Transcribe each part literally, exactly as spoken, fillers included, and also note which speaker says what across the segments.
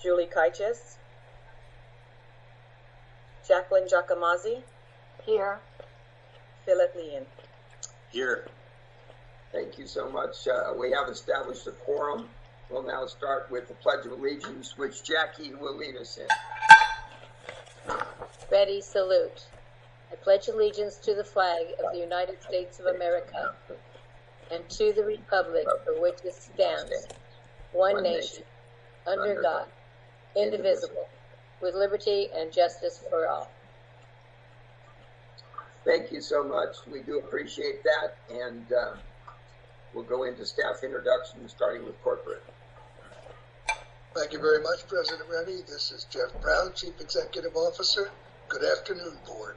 Speaker 1: Julie Kaichis. Jacqueline Giacomazzi.
Speaker 2: Here.
Speaker 1: Philip Leon.
Speaker 3: Here.
Speaker 4: Thank you so much. Uh, we have established a quorum. We'll now start with the Pledge of Allegiance, which Jackie will lead us in.
Speaker 2: Ready, salute. I pledge allegiance to the flag of the United States of America and to the republic for which it stands, one nation, under God, indivisible, with liberty and justice for all.
Speaker 4: Thank you so much. We do appreciate that, and uh, we'll go into staff introductions, starting with corporate.
Speaker 5: Thank you very much, President Rennie. This is Jeff Brown, Chief Executive Officer. Good afternoon, Board.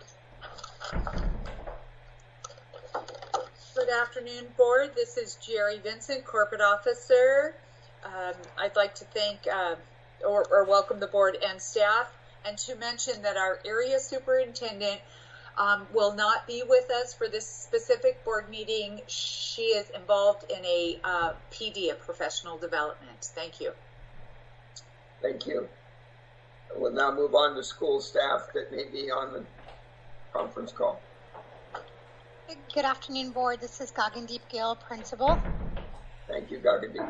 Speaker 6: Good afternoon, Board. This is Jerry Vincent, Corporate Officer. Um, I'd like to thank uh, or, or welcome the Board and staff, and to mention that our area superintendent um, will not be with us for this specific board meeting. She is involved in a uh, P D, a professional development. Thank you.
Speaker 4: Thank you. We'll now move on to school staff that may be on the conference call.
Speaker 7: Good afternoon, Board. This is Gagandeep Gill, Principal.
Speaker 4: Thank you, Gagandeep.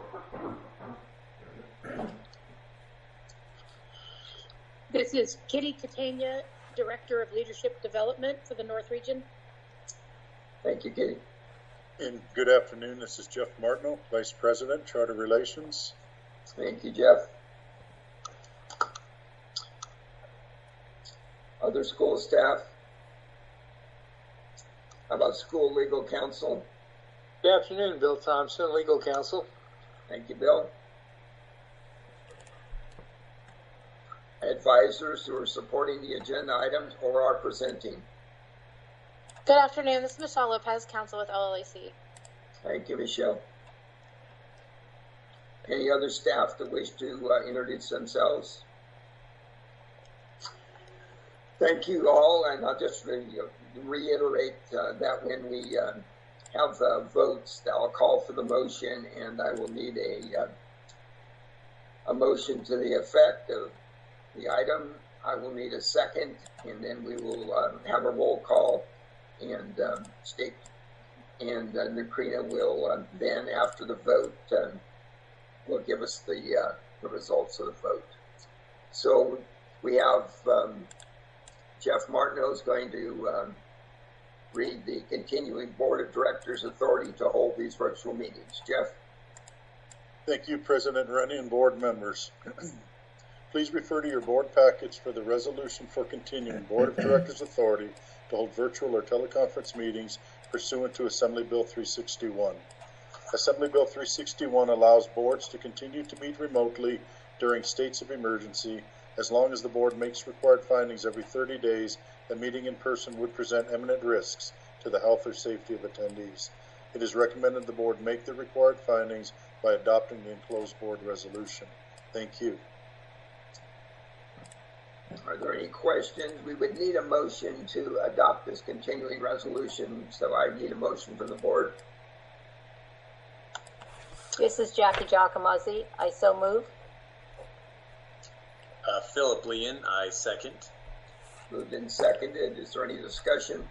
Speaker 8: This is Kitty Catania, Director of Leadership Development for the North Region.
Speaker 4: Thank you, Kitty.
Speaker 9: And good afternoon. This is Jeff Martineau, Vice President, Charter Relations.
Speaker 4: Thank you, Jeff. Other school staff? How about school legal counsel?
Speaker 10: Good afternoon, Bill Thompson, Legal Counsel.
Speaker 4: Thank you, Bill. Advisors who are supporting the agenda items or are presenting.
Speaker 7: Good afternoon. This is Michelle Lopez, Counsel with L L A C.
Speaker 4: Thank you, Michelle. Any other staff that wish to uh, introduce themselves? Thank you all, and I'll just re reiterate uh, that when we uh, have uh, votes, I'll call for the motion, and I will need a uh, a motion to the effect of the item. I will need a second, and then we will uh, have a roll call, and um, state, and uh, Nakrina will uh, then, after the vote, uh, will give us the uh, the results of the vote. So we have. Um, Jeff Martineau is going to um, read the continuing Board of Directors authority to hold these virtual meetings. Jeff?
Speaker 9: Thank you, President Rennie and board members. Please refer to your board package for the resolution for continuing Board of Directors authority to hold virtual or teleconference meetings pursuant to Assembly Bill three sixty-one. Assembly Bill three sixty-one allows boards to continue to meet remotely during states of emergency as long as the board makes required findings every thirty days that meeting in person would present imminent risks to the health or safety of attendees. It is recommended the board make the required findings by adopting the enclosed board resolution. Thank you.
Speaker 4: Are there any questions? We would need a motion to adopt this continuing resolution, so I need a motion from the board.
Speaker 2: This is Jackie Giacomazzi. I so move.
Speaker 3: Uh, Philip Leon, I second.
Speaker 4: Moved and seconded. Is there any discussion?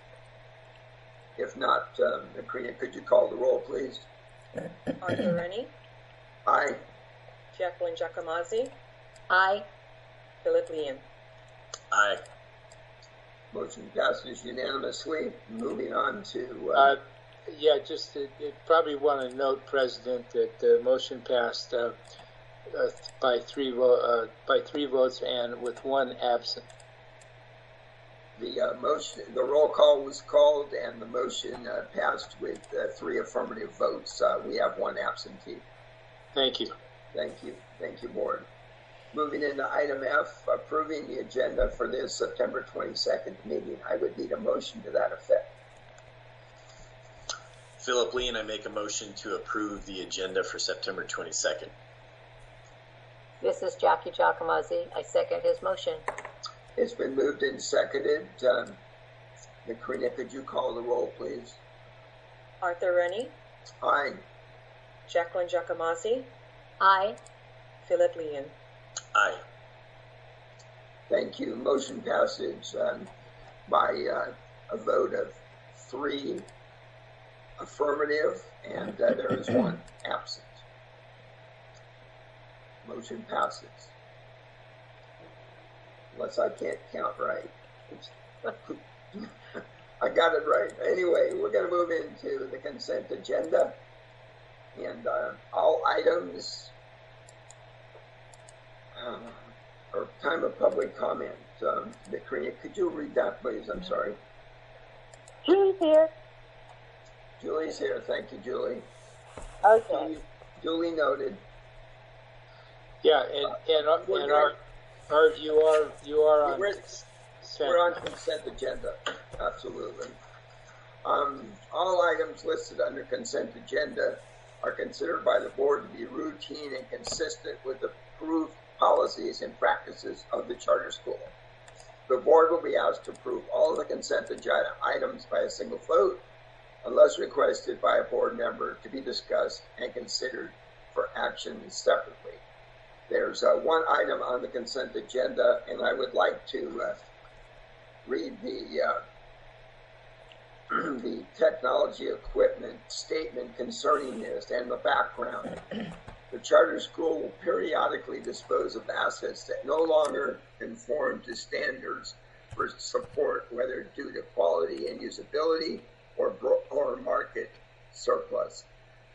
Speaker 4: If not, um, Nakrina, could you call the roll, please?
Speaker 1: Arthur Rennie.
Speaker 4: Aye.
Speaker 1: Jacqueline Giacomazzi.
Speaker 2: Aye.
Speaker 1: Philip Leon.
Speaker 3: Aye.
Speaker 4: Motion passes unanimously. Moving on to... Uh,
Speaker 10: uh, yeah, just uh, probably want to note, President, that the motion passed uh, Uh, by three vo uh, by three votes and with one absent.
Speaker 4: The uh, motion, the roll call was called, and the motion uh, passed with uh, three affirmative votes. Uh, we have one absentee.
Speaker 10: Thank you.
Speaker 4: Thank you. Thank you, Board. Moving into item F, approving the agenda for this September twenty-second meeting. I would need a motion to that effect.
Speaker 3: Philip Leon, I make a motion to approve the agenda for September twenty-second.
Speaker 2: This is Jackie Giacomazzi. I second his motion.
Speaker 4: It's been moved and seconded. Um, Nakrina, could you call the roll, please?
Speaker 1: Arthur Rennie.
Speaker 4: Aye.
Speaker 1: Jacqueline Giacomazzi.
Speaker 2: Aye.
Speaker 1: Philip Leon.
Speaker 3: Aye.
Speaker 4: Thank you. Motion passes um, by uh, a vote of three affirmative, and uh, there is one absent. Motion passes. Unless I can't count right. I got it right. Anyway, we're going to move into the consent agenda. And uh, all items uh, are time of public comment. Um, Karina, could you read that, please? I'm sorry.
Speaker 8: Julie's here.
Speaker 4: Julie's here. Thank you, Julie.
Speaker 8: Okay.
Speaker 4: Julie, Julie noted.
Speaker 10: Yeah, and, and,
Speaker 4: Uh,
Speaker 10: and
Speaker 4: we're
Speaker 10: our, our, you are, you are on
Speaker 4: We're,
Speaker 10: consent.
Speaker 4: we're on consent agenda. Absolutely. Um, all items listed under consent agenda are considered by the board to be routine and consistent with the approved policies and practices of the charter school. The board will be asked to approve all of the consent agenda items by a single vote, unless requested by a board member to be discussed and considered for action separately. There's uh, one item on the consent agenda, and I would like to uh, read the uh, the technology equipment statement concerning this and the background. The charter school will periodically dispose of assets that no longer conform to standards for support, whether due to quality and usability or, bro- or market surplus.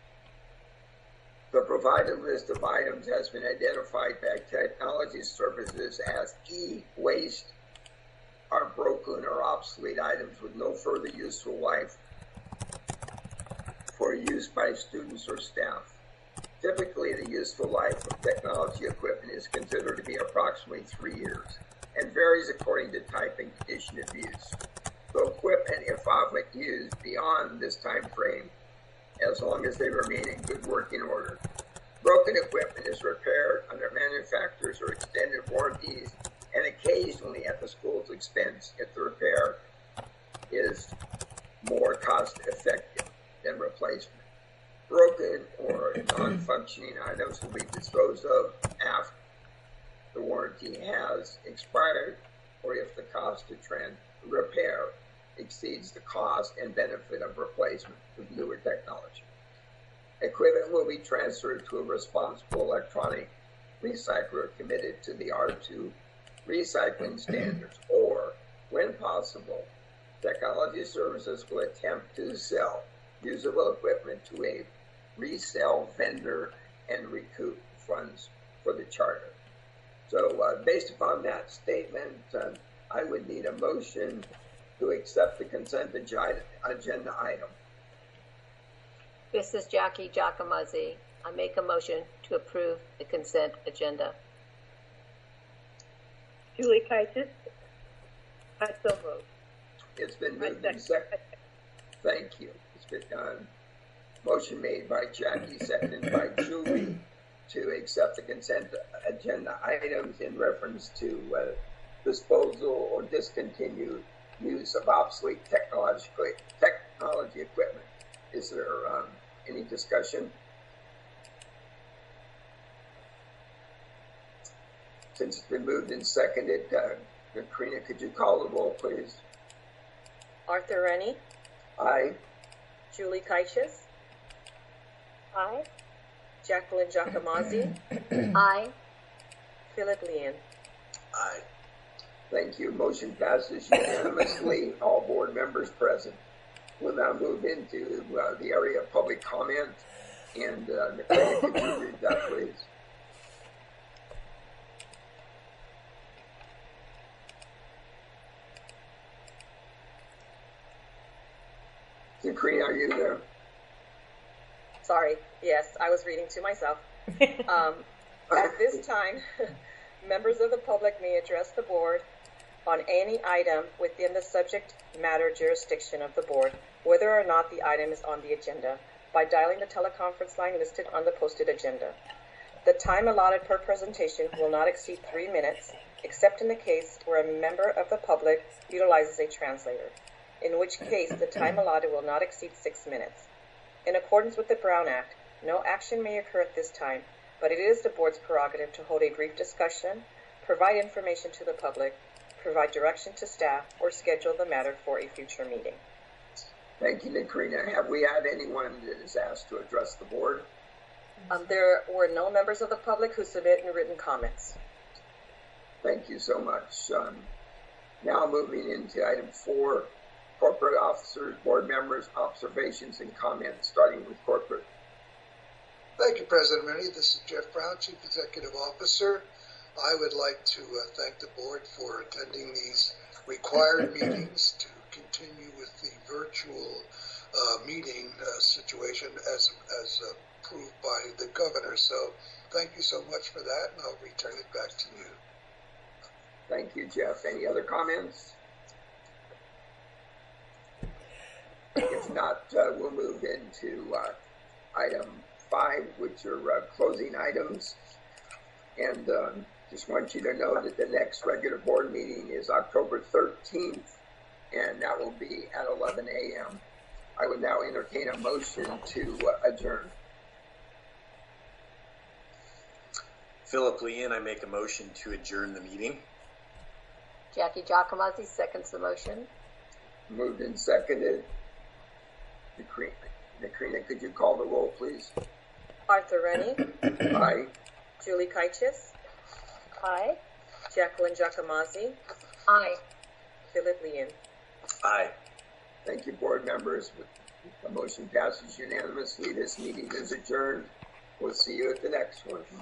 Speaker 4: The provided list of items has been identified by technology services as e-waste, are broken or obsolete items with no further useful life for use by students or staff. Typically, the useful life of technology equipment is considered to be approximately three years and varies according to type and condition of use. So equipment, if often used beyond this time frame, as long as they remain in good working order. Broken equipment is repaired under manufacturers or extended warranties and occasionally at the school's expense if the repair is more cost effective than replacement. Broken or non-functioning items will be disposed of after the warranty has expired or if the cost to trans- repair exceeds the cost and benefit of replacement with newer technology. Equipment will be transferred to a responsible electronic recycler committed to the R two recycling standards, or, when possible, technology services will attempt to sell usable equipment to a resale vendor and recoup funds for the charter. So uh, based upon that statement, uh, I would need a motion to accept the consent agenda, agenda item.
Speaker 2: This is Jackie Giacomazzi. I make a motion to approve the consent agenda.
Speaker 8: Julie Kaitis. I so vote.
Speaker 4: It's been moved and seconded. Thank you. It's been done. Motion made by Jackie, seconded by Julie to accept the consent agenda items in reference to uh, disposal or discontinued use of obsolete technological technology equipment. Is there um, any discussion? Since it's been moved and seconded, uh, Karina, could you call the roll, please?
Speaker 1: Arthur Rennie,
Speaker 4: Aye.
Speaker 1: Julie Kaitis,
Speaker 8: Aye.
Speaker 1: Jacqueline Giacomazzi,
Speaker 2: Aye.
Speaker 1: Philip Leon.
Speaker 3: Aye.
Speaker 4: Thank you. Motion passes unanimously. All board members present. We'll now move into uh, the area of public comment. And uh, Nicole, could you read that, please? Karina, are you there?
Speaker 1: Sorry, yes, I was reading to myself. Um, at this time, members of the public may address the board on any item within the subject matter jurisdiction of the board, whether or not the item is on the agenda, by dialing the teleconference line listed on the posted agenda. The time allotted per presentation will not exceed three minutes, except in the case where a member of the public utilizes a translator, in which case the time allotted will not exceed six minutes. In accordance with the Brown Act, no action may occur at this time but it is the board's prerogative to hold a brief discussion, provide information to the public, provide direction to staff, or schedule the matter for a future meeting.
Speaker 4: Thank you, Nikrina. Have we had anyone that is asked to address the board?
Speaker 1: Um, there were no members of the public who submitted written comments.
Speaker 4: Thank you so much. Um, now moving into item four, corporate officers, board members, observations and comments, starting with corporate.
Speaker 5: Thank you, President Rennie. This is Jeff Brown, Chief Executive Officer. I would like to uh, thank the board for attending these required meetings to continue with the virtual uh, meeting uh, situation as as uh, approved by the governor. So thank you so much for that, and I'll return it back to you.
Speaker 4: Thank you, Jeff. Any other comments? If not, uh, we'll move into uh, item five, which are uh, closing items. And um, just want you to know that the next regular board meeting is October thirteenth, and that will be at eleven a m I would now entertain a motion to uh, adjourn.
Speaker 3: Philip Leon, I make a motion to adjourn the meeting.
Speaker 2: Jackie Giacomazzi seconds the motion.
Speaker 4: Moved and seconded. Nikrina, Nikrina, could you call the roll, please?
Speaker 1: Arthur Rennie,
Speaker 4: Aye.
Speaker 1: Julie Kaitis,
Speaker 2: Aye.
Speaker 1: Jacqueline Giacomazzi,
Speaker 2: Aye.
Speaker 1: Philip Leon.
Speaker 3: Aye.
Speaker 4: Thank you, board members. The motion passes unanimously. This meeting is adjourned. We'll see you at the next one.